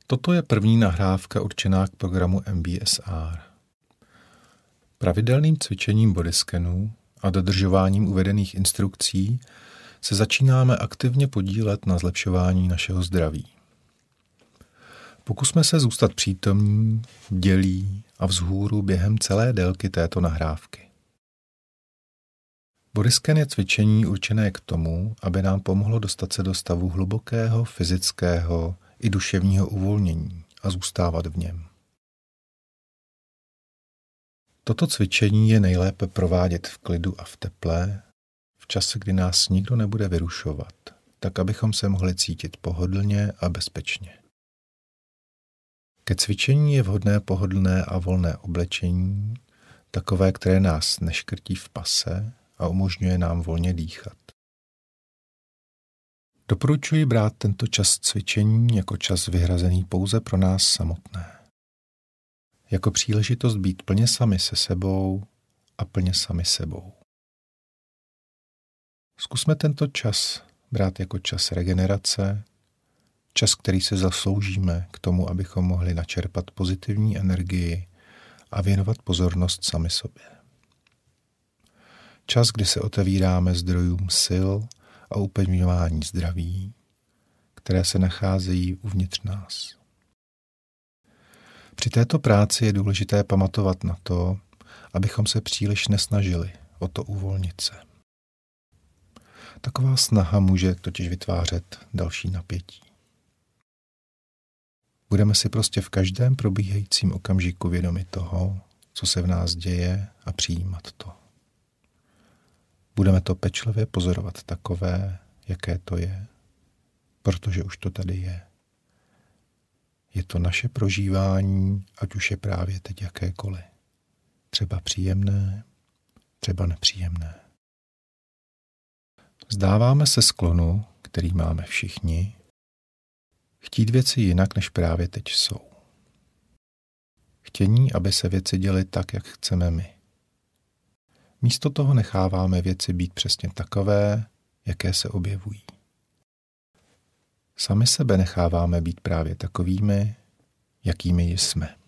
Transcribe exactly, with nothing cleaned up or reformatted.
Toto je první nahrávka určená k programu M B S R. Pravidelným cvičením bodyscanu a dodržováním uvedených instrukcí se začínáme aktivně podílet na zlepšování našeho zdraví. Pokusme se zůstat přítomní, bdělí a vzhůru během celé délky této nahrávky. Bodyscan je cvičení určené k tomu, aby nám pomohlo dostat se do stavu hlubokého fyzického i duševního uvolnění a zůstávat v něm. Toto cvičení je nejlépe provádět v klidu a v teple, v čase, kdy nás nikdo nebude vyrušovat, tak abychom se mohli cítit pohodlně a bezpečně. Ke cvičení je vhodné pohodlné a volné oblečení, takové, které nás neškrtí v pase a umožňuje nám volně dýchat. Doporučuji brát tento čas cvičení jako čas vyhrazený pouze pro nás samotné. Jako příležitost být plně sami se sebou a plně sami sebou. Zkusme tento čas brát jako čas regenerace, čas, který se zasloužíme k tomu, abychom mohli načerpat pozitivní energii a věnovat pozornost sami sobě. Čas, kdy se otevíráme zdrojům sil a upevňování zdraví, které se nacházejí uvnitř nás. Při této práci je důležité pamatovat na to, abychom se příliš nesnažili o to uvolnit se. Taková snaha může totiž vytvářet další napětí. Budeme si prostě v každém probíhajícím okamžiku vědomi toho, co se v nás děje, a přijímat to. Budeme to pečlivě pozorovat takové, jaké to je, protože už to tady je. Je to naše prožívání, ať už je právě teď jakékoliv. Třeba příjemné, třeba nepříjemné. Vzdáváme se sklonu, který máme všichni, chtít věci jinak, než právě teď jsou. Chtění, aby se věci děly tak, jak chceme my. Místo toho necháváme věci být přesně takové, jaké se objevují. Sami sebe necháváme být právě takovými, jakými jsme.